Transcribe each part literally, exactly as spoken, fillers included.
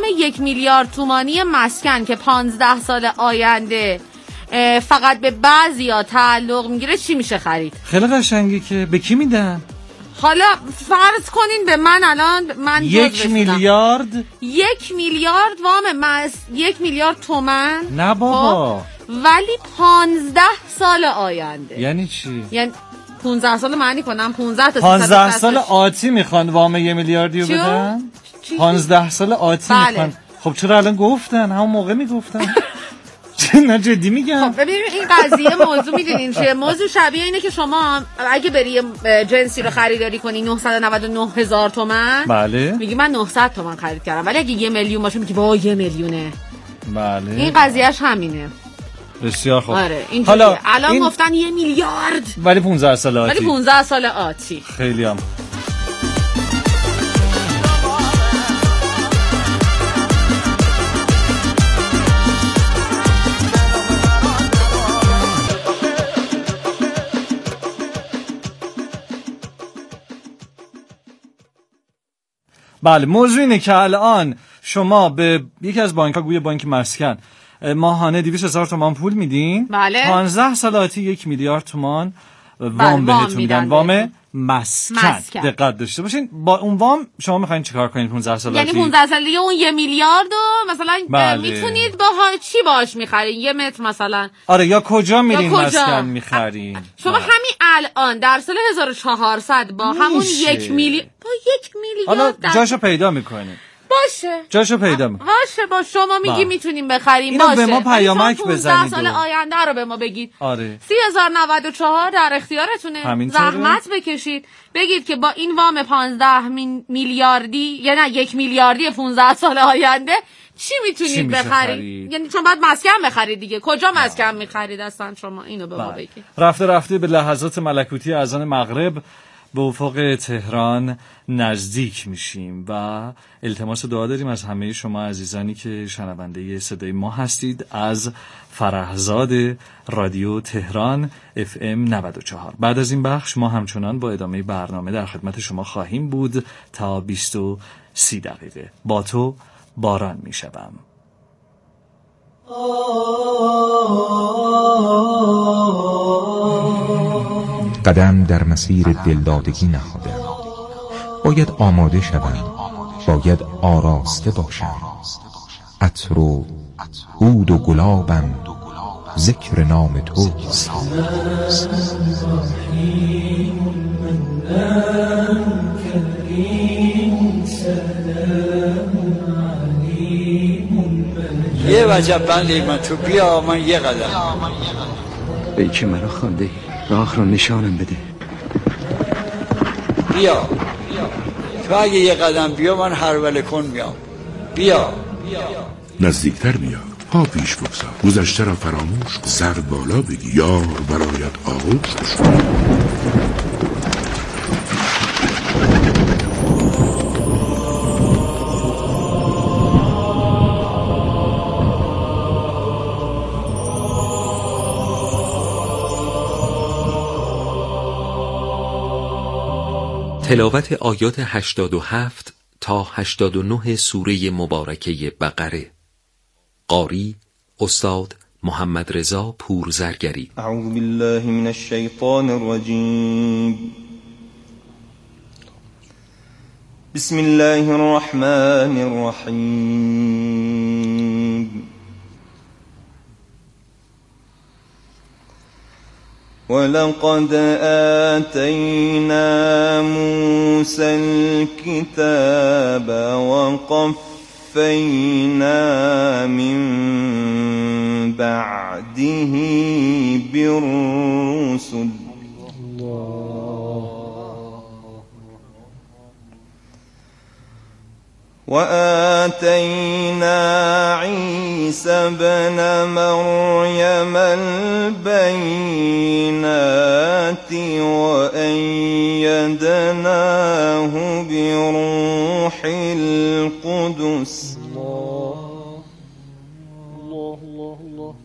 یک میلیارد تومانی مسکن که پانزده سال آینده فقط به بعضیا تعلق میگیره چی میشه خرید؟ خیلی قشنگی که به کی میدن؟ حالا فرض کنین به من الان من یک میلیارد یک میلیارد وام مس یک میلیارد تومن. نه بابا، ولی پانزده سال آینده. یعنی چی؟ یعنی پانزده سال معنی کنم پانزده تا پانزده سال آتی میخوان وام یه میلیاردیو بدن؟ پانزده سال آتی بله. میخوان. خب چرا الان گفتن؟ همون موقع میگفتن. نه جدی میگم. خب ببینید این قضیه موضوع میدونین چیه؟ موضوع شبیه اینه که شما اگه بری جنسی رو خریداری کنی نهصد و نود و نه هزار تومان، بله، میگی من نهصد تومان خرید کردم، ولی اگه یه میلیون باشه میگی با یه میلیونه. بله، این قضیهش همینه. بسیار خوب. آره حالا الان این... گفتن یه میلیارد ولی پانزده سال آتی. ولی پانزده سال آتی. خیلی هم بله. موضوع اینه که الان شما به یکی از بانک‌ها، گویا بانک مسکن، ماهانه دویست هزار تومان پول میدین. بله. پانزده سالاتی یک میلیارد تومان وام بله. بهتون میدن. وام مسکن. مسکن. دقت داشته باشین. با اون وام شما میخواین چیکار کنید پانزده سالاتی؟ یعنی پانزده سالاتی اون یه میلیارد و مثلا بله. میتونید با چی باش میخرین؟ یه متر مثلا. آره یا کجا میرین مسکن میخرین؟ شما بله. همین الان در سال هزار و چهارصد با میشه. همون یک میلیارد با یک میلیارد حالا جاشو پیدا میکنید. باشه جاشو پیدا میکنید. باشه با شما میگی میتونیم بخریم. اینو باشه به ما پیامک بزنید. سال آینده رو به ما بگید. آره. سی هزار و نود و چهار در اختیارتونه. زحمت بکشید بگید که با این وام پانزده میلیاردی یا نه یک میلیاردی پانزده سال آینده چی میتونید بخرید؟ یعنی چون باید مسکن بخرید دیگه. کجا مسکن میخرید اصلا شما؟ اینو به ما بگید. رفته رفته به لحظات ملکوتی اذان مغرب به افق تهران نزدیک میشیم و التماس دعا داریم از همه شما عزیزانی که شنونده صدای ما هستید از فرهزاد رادیو تهران اف ام نود و چهار. بعد از این بخش ما همچنان با ادامه برنامه در خدمت شما خواهیم بود تا بیست و سی دقیقه. با تو باران میشوم. قدم در مسیر دلدادگی نهادم، باید آماده شوم، باید آراسته باشم. عطر و عود و گلابم ذکر نام توست. یه وجب بندی من تو بیا من یه قدم ای که مرا خانده راه رو نشانم بده. بیا تو اگه یه قدم بیا من هروله کن میام. بیا نزدیکتر بیا، پا پیش بگذار، گذشته را فراموش کن، سر بالا بگی یار برایت آغوش بشو. تلاوت آیات هشتاد و هفت تا هشتاد و نه سوره مبارکه بقره. قاری استاد محمد رضا پورزرگری. اعوذ بالله من الشیطان الرجیم. بسم الله الرحمن الرحیم. ولقد آتينا موسى الكتاب وقفينا من بعده بالرسل وآتينا عيسى ابن مريم البينات وأيدناه بروح القدس. الله الله الله الله.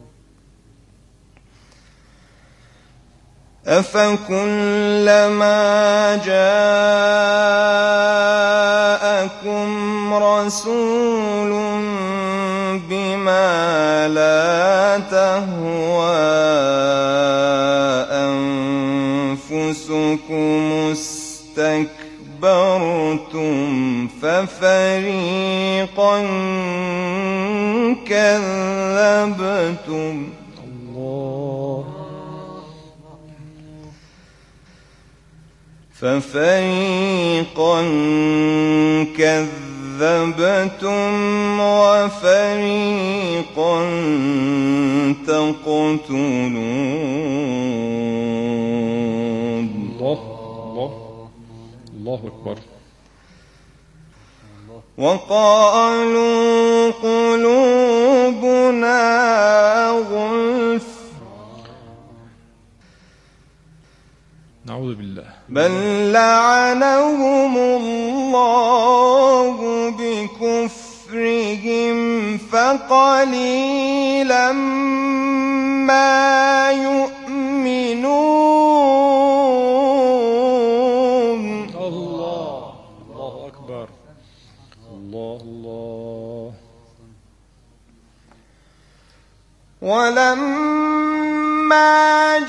أفكلما جاءكم رسول ما لا تهوى أنفسكم استكبرتم ففريقا كذبتم الله ففريقا كذبتم وفريقا تقتلون الله الله الله أكبر. وقالوا قلوبنا غلف نعوذ بالله بل لعنهم الله بكفرهم فقليلا ما يؤمنون. الله الله أكبر. الله الله. ولما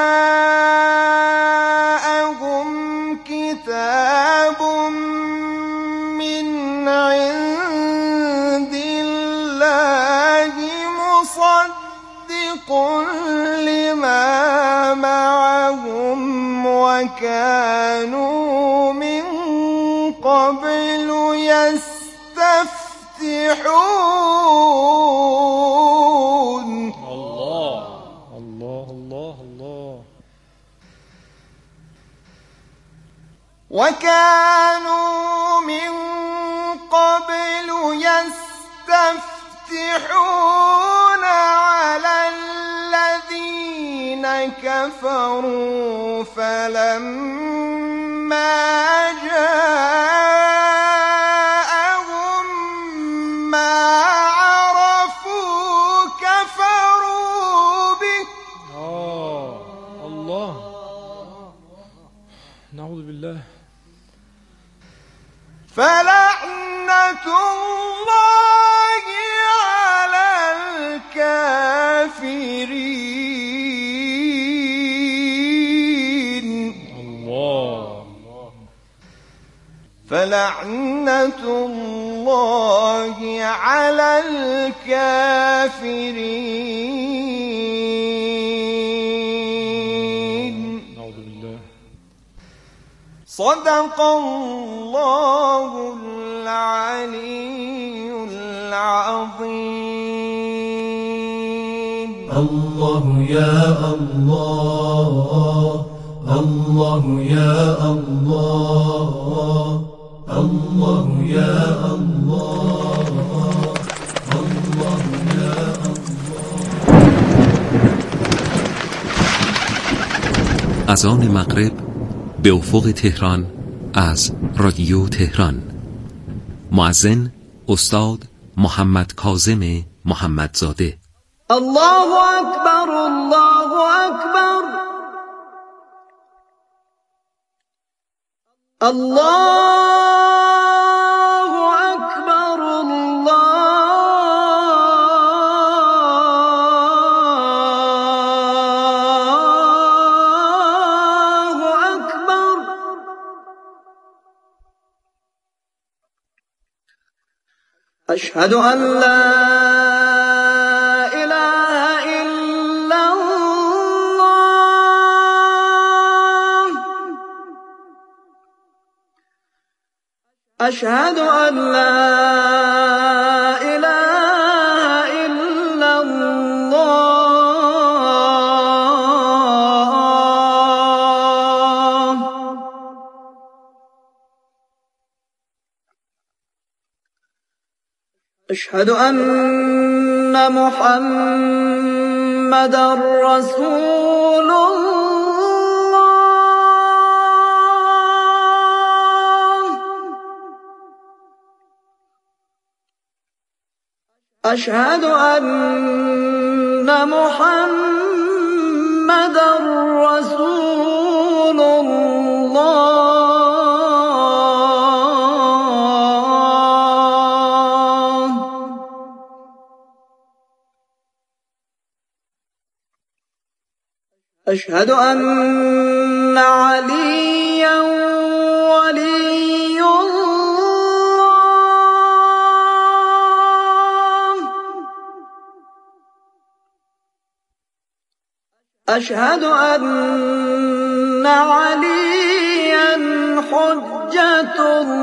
جاءهم كتاب من عند الله مصدق لما معهم وكانوا من قبل يستفتحون. الله الله الله الله. وكانوا من قبل يستفتحون على الذين كفروا فلما جاءهم ما عرفوا كفروا به. آه الله. نعوذ بالله. فلعنة الله على الكافرين. الله. فلعنة الله على الكافرين. نعوذ بالله. صدق الله العلي العظيم. الله يا الله الله يا الله الله يا الله الله يا الله. اذان مغرب به افق تهران از رادیو تهران. مؤذن استاد محمد کاظم محمدزاده. الله اکبر الله اکبر الله اکبر الله اکبر. اشهد ان لا أشهد أن لا إله إلا الله. أشهد أن محمدًا رسول الله. أشهد أن محمدًا رسول الله. أشهد أن عليا ولي الله. أشهد أن عليا حجة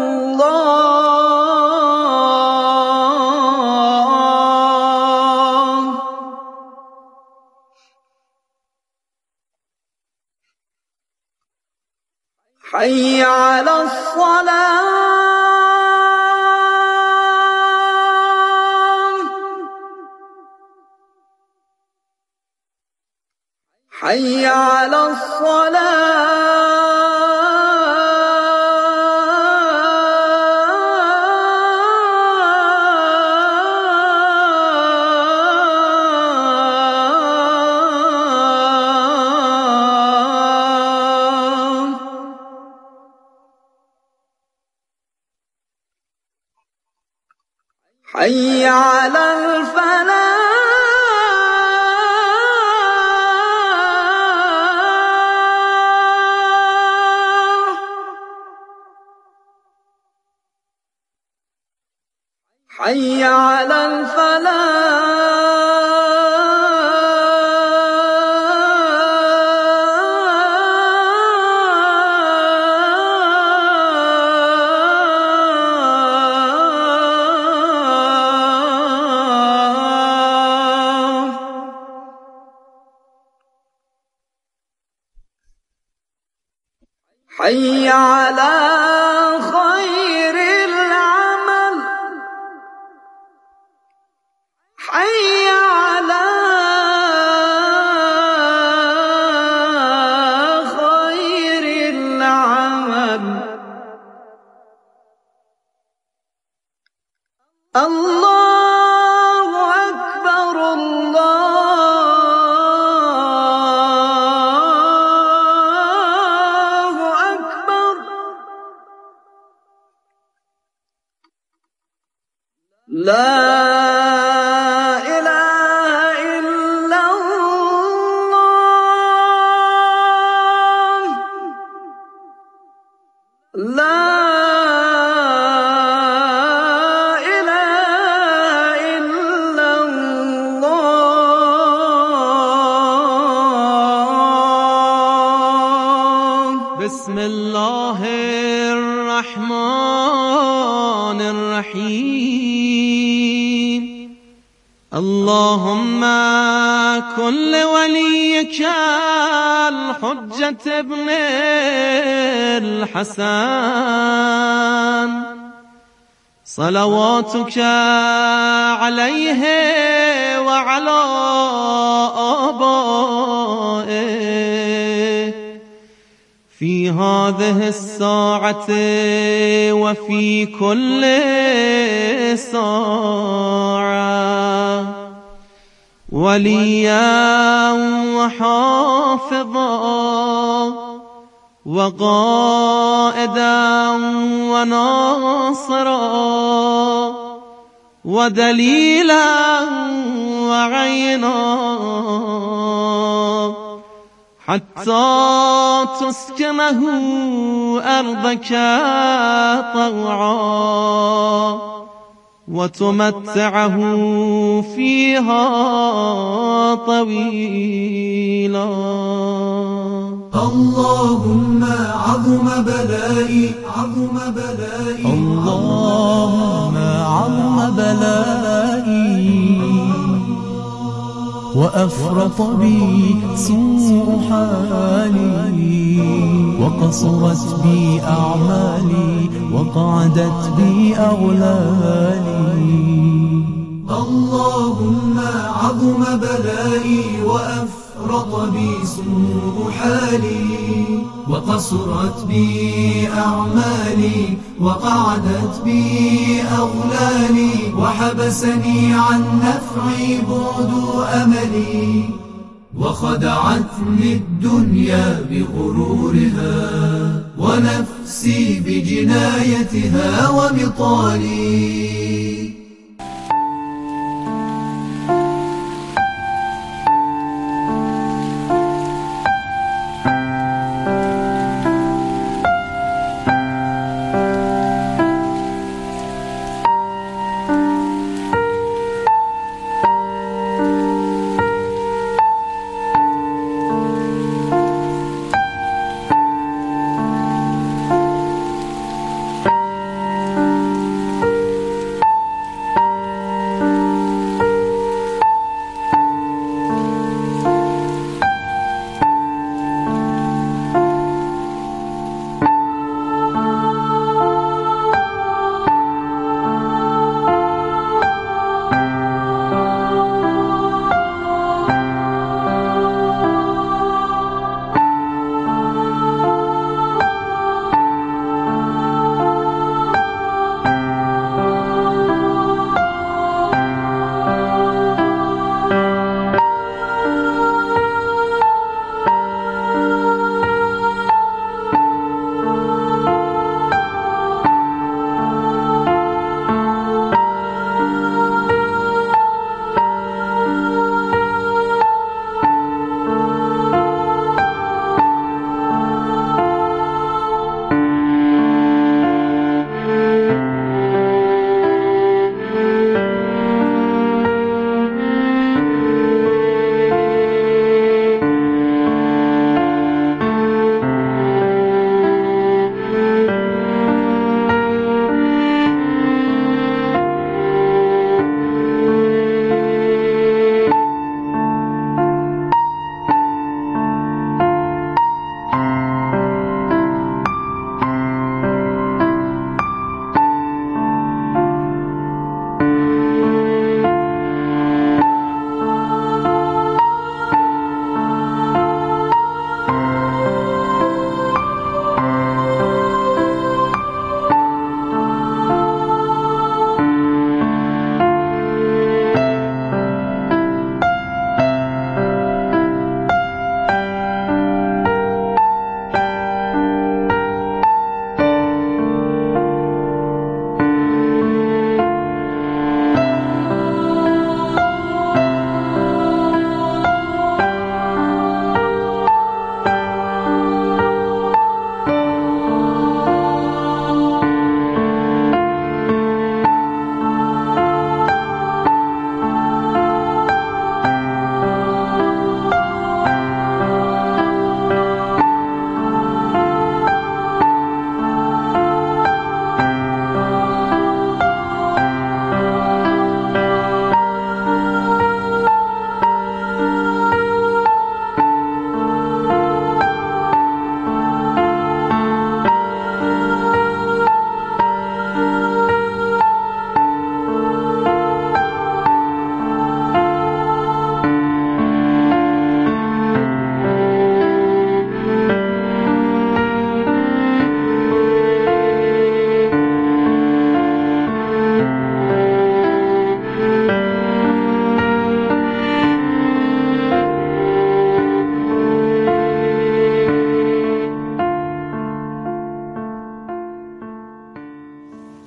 الله. حي على الصلاة. حي على الصلاة. حي على الفلاح. حي على الفلاح. حي على خير العمل. حي على خير العمل. الله أكبر الله أكبر. لا إله إلا الله. لا إله إلا الله. بسم الله الرحمن الرحيم. اللهم كن لوليك الحجة ابن الحسن صلواتك عليه وعلى آبائه في هذه الساعة وفي كل ساعة وليا وحافظا وقائدا وناصرا ودليلا وعينا حتى تسكنه أرضك طوعا وتمتعه فيها طويلا. اللهم عظم بلائي عظم بلائي اللهم عظم بلائي وأفرط بي سوء حالي وقصرت بي أعمالي وقعدت بي أغلالي. اللهم عظم بلائي وأفرط بي سوء حالي وقصرت بي أعمالي وقعدت بي أغلالي وحبسني عن نفعي بعد أملي وخدعتني الدنيا بغرورها ونفسي بجنايتها ومطالي.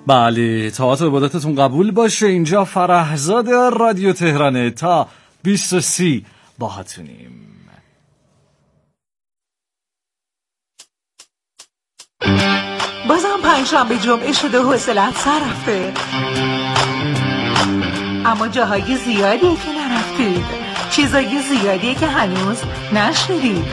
بله، طاعت و عبادتتون قبول باشه. اینجا فرهزاد رادیو تهرانه، تا بیست و سی باهاتونیم. بازم پنجشنبه جمعه شده و حوصله‌ات سر رفته، اما جاهای زیادیه که نرفتید، چیزای زیادیه که هنوز نشنیدید.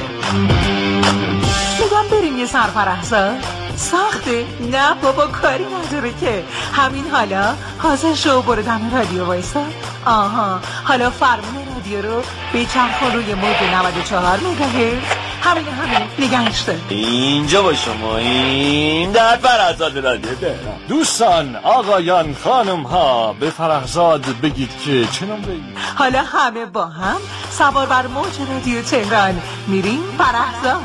میگم بریم یه سرفرهزاد. ساخته؟ نه بابا، کاری نداره که. همین حالا حاضر شو برو دم رادیو وایسا. آها، حالا فرمون رادیو رو به چرخون روی موج نود و چهار مگاهرتز. همین همین نگهش دار. اینجا با شما این در فرهزاد رادیو تهران. دوستان، آقایان، خانم ها، به فرهزاد بگید که چنان بگید. حالا همه با هم سوار بر موج رادیو تهران میریم فرهزاد.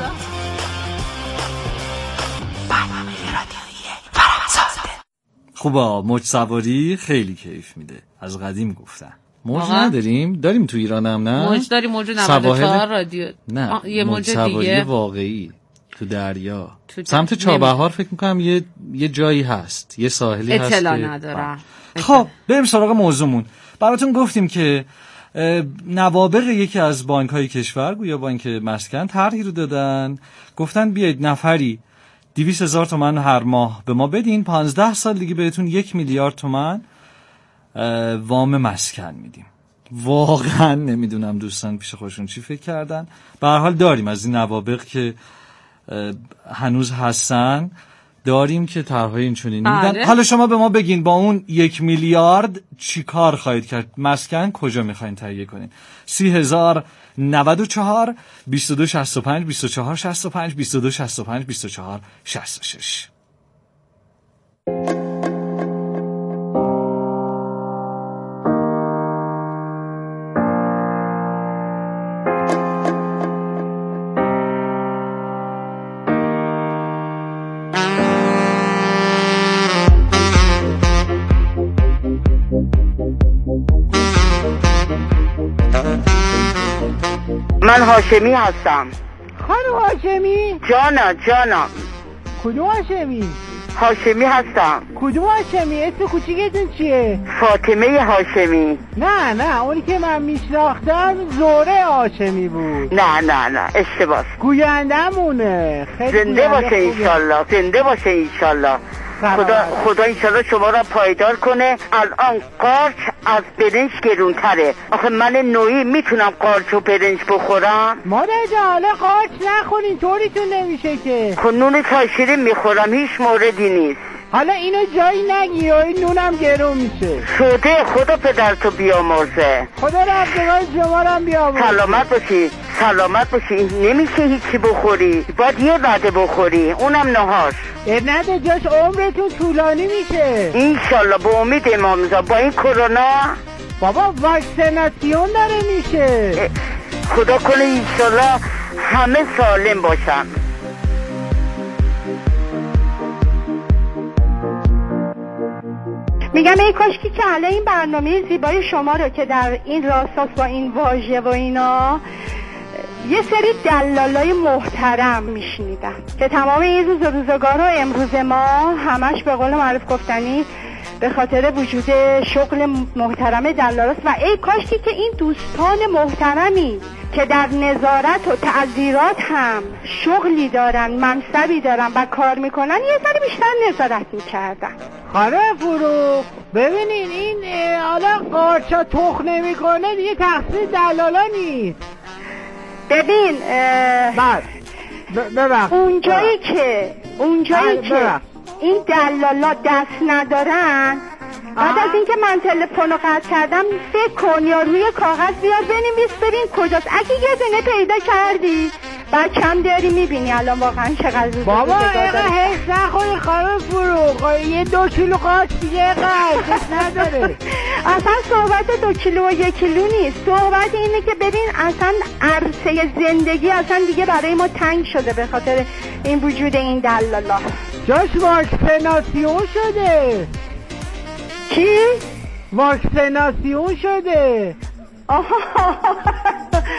برنامه رادیویی فرهزاد. خوبا، موج سواری خیلی کیف میده. از قدیم گفتن موج نداریم، داریم تو ایرانم. نه موج داریم، موج نود و چهار رادیو. نه، یه موج دیگه واقعی تو دریا تو سمت چابهار فکر میکنم یه یه جایی هست، یه ساحلی هست. اطلاع ندارم. خب بریم سراغ موضوعمون. براتون گفتیم که نوابغ یکی از بانک‌های کشور، گویا بانک مسکن، طرحی رو دادن، گفتن بیاید نفری دویست هزار تومان هر ماه به ما بدین، پانزده سال دیگه بهتون یک میلیارد تومان وام مسکن میدیم. واقعا نمیدونم دوستان پیش خودشون چی فکر کردن. به هر حال داریم از این نوابغ که هنوز هستن، داریم که طرحهای این چنینی میدن. حالا شما به ما بگین با اون یک میلیارد چی کار خواهید کرد؟ مسکن کجا میخواین تهیه کنین؟ سی هزار نود و چهار بیست و دو شصت و پنج بیست و چهار شصت و پنج بیست و دو شصت و پنج بیست و چهار شصت و شش. من هاشمی هستم. خانم هاشمی؟ جانا جانا. کدوم هاشمی؟ هاشمی هستم. کدوم هاشمی؟ اسم کوچیکتون چیه؟ فاطمه هاشمی. نه نه، اونی که من میشناختم زهره هاشمی بود. نه نه نه، اشتباس. گویندمونه. زنده باشه انشالله، زنده باشه انشالله. خدا خدا انشالله شما را پایدار کنه. الان قارچ از برنج گرونتره. آخه من نوعی میتونم قارچ و برنج بخورم؟ مادر جان حالا قارچ نخورین، طوریتون نمیشه که. خب نون چای شیرین میخورم، هیچ موردی نیست. حالا اینو جایی نگی و این نونم گرون میشه. شده، خدا پدرتو بیامرزه. خدا رفتگاه شما رو هم بیامرزه. سلامت باشی، سلامت باشی. نمیشه هیچی بخوری، باید یه وعده بخوری، اونم نهار. ارنده جاش عمرتون طولانی میشه انشالله، به امید امامزا. با این کرونا بابا واکسیناسیون داره میشه. خدا کنه انشالله همه سالم باشن. میگم ای کاشکی که الان این برنامه زیبای شما رو که در این راستاس با این واژه و اینا یه سری دلالای محترم میشنیدم که تمام این روز و روزگار و امروز ما همش به قول معروف گفتنی به خاطر وجود شغل محترم دلالاست. و ای کاشکی که این دوستان محترمی که در نظارت و تعذیرات هم شغلی دارن، منصبی دارن و کار میکنن یه ذره بیشتر نظارت میکردن. خانم فروغ ببینین این حالا قارچا تخ نمیکنه دیگه تقصیر دلالا نیست. ببین بعد ببخش اونجایی که اونجایی که این دلالا دست ندارن، بعد از اینکه من تلفن رو قطع کردم فکر کن یا روی کاغذ بیار بنویس ببین کجاست. اگه یه دونه پیدا کردی بچم داری میبینی الان واقعا چقدر روز بابا اینقدر حس نخوری خانم فروغ، یه دو کیلو قارچ دیگه قرص نداره. اصلا صحبت دو کیلو و یک کیلو نیست، صحبت اینه که ببین اصلا عرصه زندگی اصلا دیگه برای ما تنگ شده به خاطر این وجود این دلالا. جاش واکسیناسیون شده. چی؟ واکسیناسیون شده. آها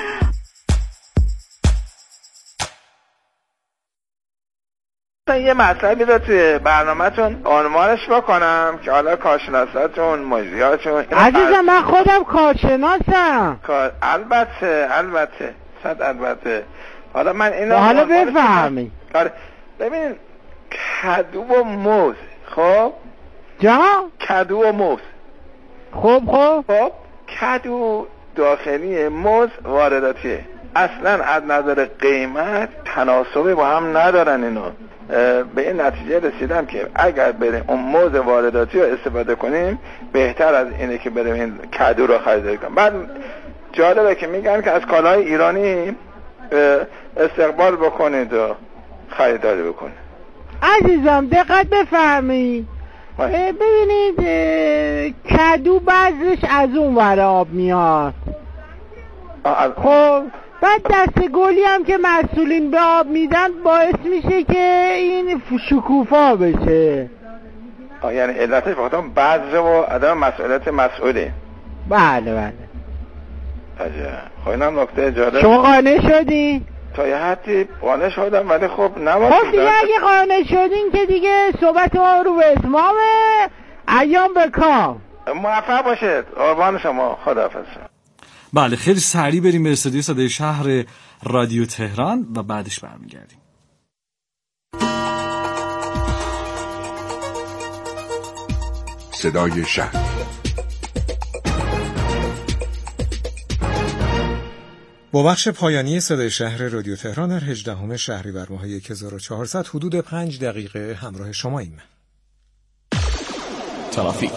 یه مطلبی رو توی برنامه‌تون عنوانش بکنم که حالا کارشناساتون مجریاتون عزیزم من خودم کارشناسم. کار البته البته صد البته. حالا من اینو حالا بفهمی. آره ببین کدو و موز. خب جا کدو و موز. خب خب خب کدو داخلی، موز وارداتیه. اصلا از نظر قیمت تناسبی با هم ندارن اینا. به این نتیجه رسیدم که اگر بریم اون موز وارداتی رو استفاده کنیم بهتر از اینه که بریم این کدو رو خریداری کنیم. بعد جالبه که میگن که از کالاهای ایرانی استقبال بکنید و خریداری بکنید. عزیزم دقت بفرمایید. ببینید کدو بعضش از اون ور آب میاد. خب بعد دست گلی هم که مسئولین به آب میدن باعث میشه که این شکوفا بشه. آه یعنی علتش فقط بذر و عدم مسئولیت مسئولی. بله بله. عجب. خب اینم نکته جالب. شما قانع شدی؟ تا یه حدی قانع شدم ولی خب نباید. خب دیگه اگه قانع شدین که دیگه صحبت ما رو به اتمامه. ایام به کام. موفق باشید. قربان شما. خداحافظ. بله خیلی سریع بریم به استودیو صدای شهر رادیو تهران و بعدش برمیگردیم. صدای شهر. با بخش پایانی صدای شهر رادیو تهران در هجدهم شهریور ماه هزار و چهارصد حدود پنج دقیقه همراه شماییم. ترافیک.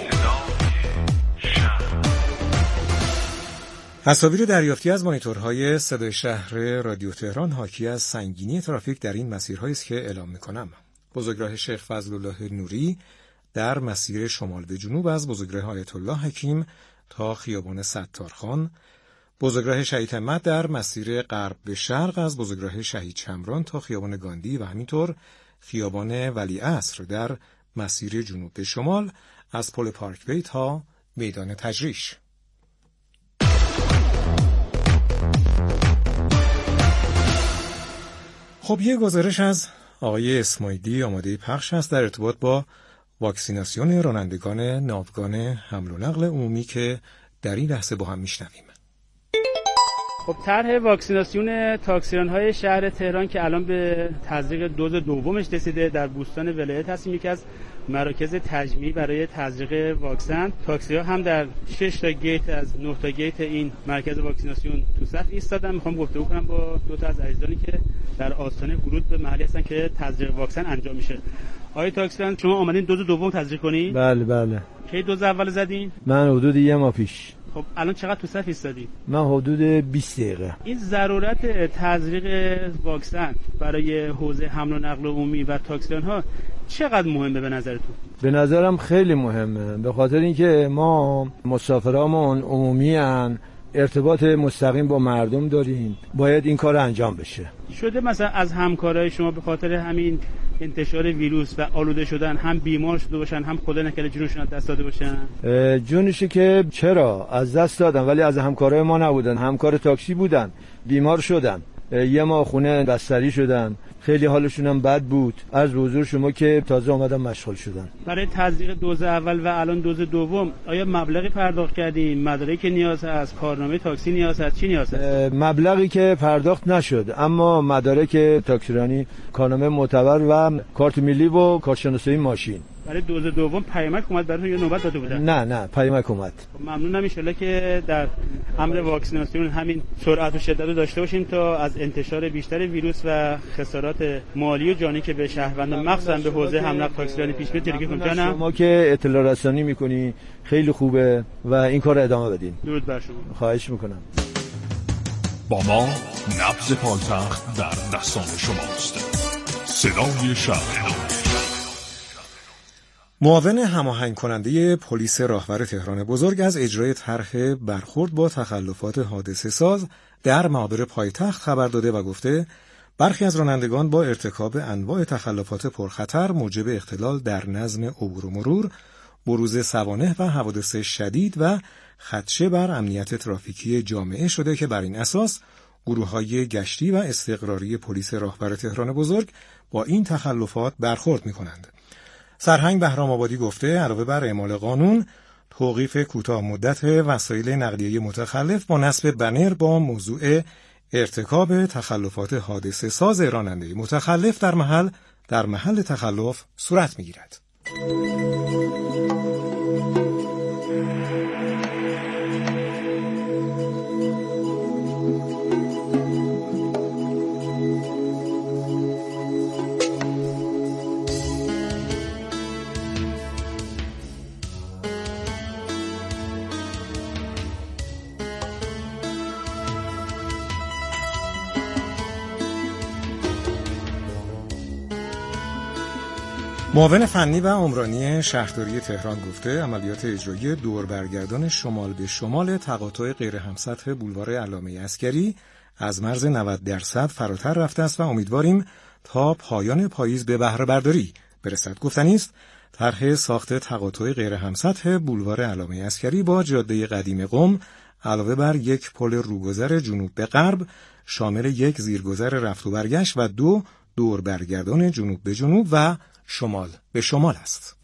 تصاویر دریافتی از مانیتورهای صدای شهر رادیو تهران حاکی از سنگینی ترافیک در این مسیرهایی است که اعلام می‌کنم. بزرگراه شیخ فضل الله نوری در مسیر شمال به جنوب از بزرگراه آیت الله حکیم تا خیابان ستارخان، بزرگراه شهید همت در مسیر غرب به شرق از بزرگراه شهید شمران تا خیابان گاندی و همینطور خیابان ولیعصر در مسیر جنوب به شمال از پل پارکوی تا میدان تجریش. خب یه گزارش از آقای اسماعیلی آماده پخش است در ارتباط با واکسیناسیون رانندگان ناوگان حمل و نقل عمومی که در این لحظه با هم میشنویم. خب طرح واکسیناسیون تاکسیران‌های شهر تهران که الان به تزریق دوز دومش رسیده در بوستان ولایت هستیم، یکی از مراکز تجمیع برای تزریق واکسن. تاکسی‌ها هم در شش تا گیت از نه تا گیت این مرکز واکسیناسیون تو صف ایستادن. میخوام گفتگو کنم با دو تا از عزیزانی که در آستانه ورود به محلی هستن که تزریق واکسن انجام میشه. آقای تاکسیران شما آمدین دوز دوم تزریق کنین؟ بله بله. کی دوز اول زدین؟ من حدود یه ماه پیش. خب الان چقدر تو صف ایستادید؟ من حدود بیست دقیقه. این ضرورت تزریق واکسن برای حوزه حمل و نقل عمومی و تاکسیران‌ها چقدر مهمه به نظرتون؟ به نظرم خیلی مهمه، به خاطر اینکه ما مسافرامون عمومی ان، ارتباط مستقیم با مردم داریم، باید این کار انجام بشه. شده مثلا از همکارای شما به خاطر همین انتشار ویروس و آلوده شدن هم بیمار شده باشن، هم خدا نکنه جونشون از دست داده باشن؟ جونشی که چرا از دست دادن، ولی از همکارای ما نبودن، همکار تاکسی بودن، بیمار شدن، یه ماه خونه بستری شدن، خیلی حالشون هم بد بود. از حضور شما که تازه اومدن مشغول شدن. برای تزریق دوز اول و الان دوز دوم آیا مبلغی پرداخت کردین؟ مدارکی که نیاز هست، کارنامه تاکسی نیاز هست، چی نیاز هست؟ مبلغی که پرداخت نشد، اما مدارک تاکسیرانی، کارنامه معتبر و کارت ملی و کارشناسی ماشین. برای دوز دوم پیامک اومد براتون یا نوبت داده بودن؟ نه نه پیامک اومد. ممنونم ان شاءالله که در امر واکسیناسیون همین سرعت و شدت رو داشته باشیم تا از انتشار بیشتر ویروس و خسارات مالی و جانی که به شهروندان مخصوصا به حوزه حمل و نقل تاکسیرانی پیش میاد جلوگیری کنیم. جانم شما که اطلاع رسانی میکنی خیلی خوبه و این کار ادامه بدین. درود بر شما. خواهش میکنم. با ما نبض پایتخت در دستان شماست. صدای شهر. معاون هماهنگ کننده پلیس راهور تهران بزرگ از اجرای طرح برخورد با تخلفات حادثه ساز در معابر پایتخت خبر داده و گفته برخی از رانندگان با ارتکاب انواع تخلفات پرخطر موجب اختلال در نظم عبور و مرور، بروز سوانح و حوادث شدید و خدشه بر امنیت ترافیکی جامعه شده که بر این اساس گروه‌های گشتی و استقراری پلیس راهور تهران بزرگ با این تخلفات برخورد می‌کنند. سرهنگ بهرام آبادی گفته علاوه بر اعمال قانون، توقیف کوتاه مدت وسایل نقلیه متخلف با نصب بنر با موضوع ارتکاب تخلفات حادثه ساز راننده متخلف در محل در محل تخلف صورت می‌گیرد. معاون فنی و عمرانی شهرداری تهران گفته عملیات اجرایی دور برگردان شمال به شمال تقاطع غیر همسطح بولوار علامه عسگری از مرز نود درصد فراتر رفته است و امیدواریم تا پایان پاییز به بهره برداری برسد. گفتنی است طرح ساخت تقاطع غیر همسطح بولوار علامه عسگری با جاده قدیم قم علاوه بر یک پل روگذر جنوب به غرب شامل یک زیرگذر رفت و برگشت و دو دور برگردان جنوب به جنوب و شمال به شمال است.